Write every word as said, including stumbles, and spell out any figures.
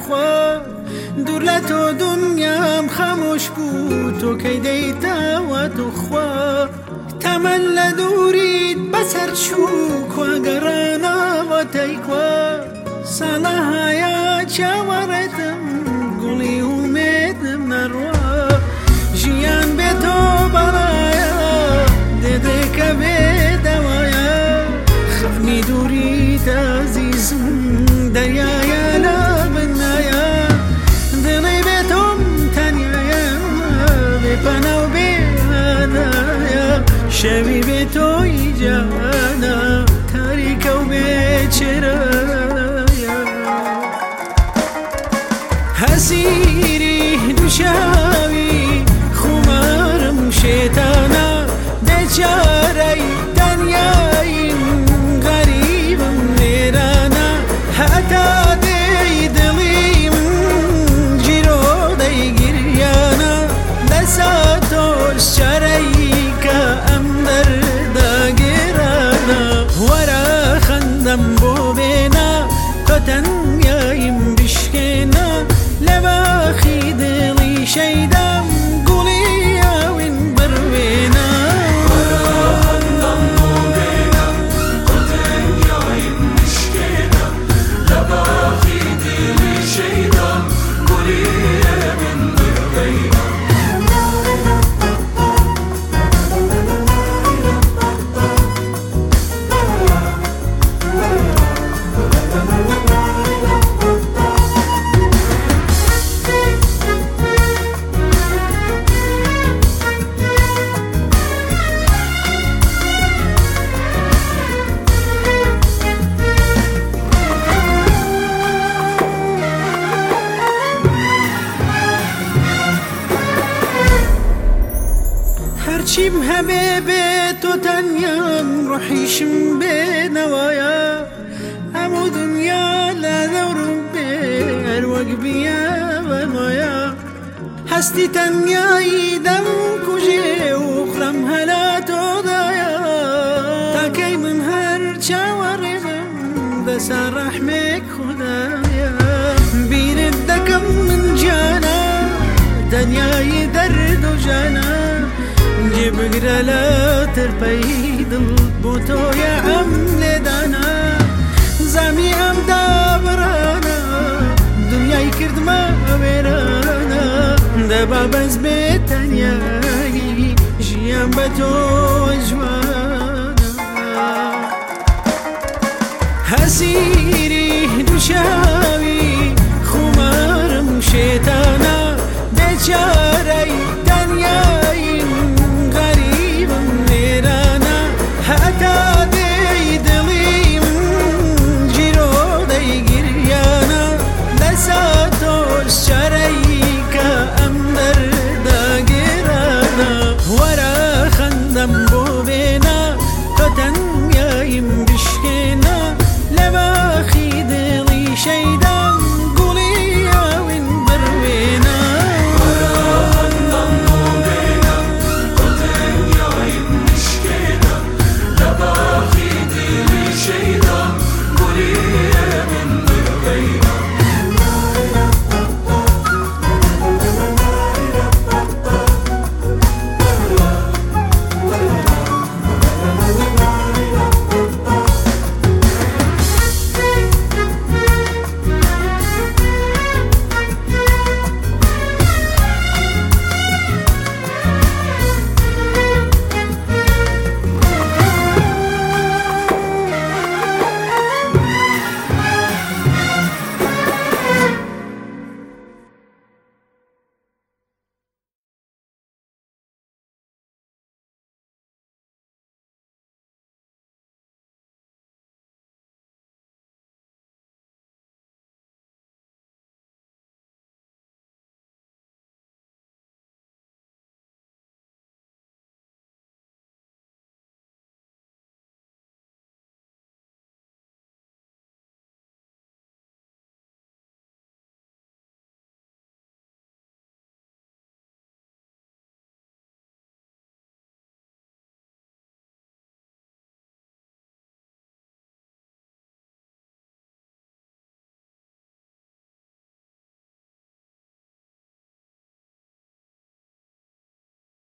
خوا دوور لە تۆ دنیام خەمۆش بوو تۆ کەی دەیتەوە توخوا تەمەن لە دووریت بەسەر چوو کواگەڕانەوە تەیکوا ساڵە هەیە چاوەڕێتم گوڵی ومێدم نەڕوا ژیان بێ تۆ بەڵایە دێدێکە بێدەوایە خەمی دووریت ئەزیزم دەریایە لە بنایە دڵی بێ تۆم تەنیایە بێپەنە و بێهەدایە شەوی بێ تۆی جانە تاریکە و بێچێرەیە هەسیری دووشاوی خومارم شێتانە بێچارەی تەنیاییم غەریبم لێرانە هەتا دێی دڵیم جیرۆ دەیگریانە دەسا تۆش چارەیکە ئەم دەردە گێرانە وەرە خەندەم بۆ بێنە تۆ تەنیاییم بشکێنە لە باخی دڵی شەیدام گوڵی ئاوین بڕوێنە هەرچیم هەبێ بێ تۆ تەنیام ڕۆحیشم بێنەوەیە هەموو دنیا لە دەورم بێ هەروەک بیەوەمەیە هەستی تەنیایی دەم کوژێ و قڕم هەلا تۆدایە تاکەی من هەر چاوەڕێبم بەسە ڕەحمێک خودایە بیرت دەکەم من جانە تەنیایی دەرد و جانە جێ بگرە لە ترپەی دڵ بۆ تۆیە ئەم لێدانە زامی ئەم دابڕانە دنیای کردمە وێرانە دەبا بەس بێ تەنیایی ژیان بە تۆ جوانە هەسیری دووشە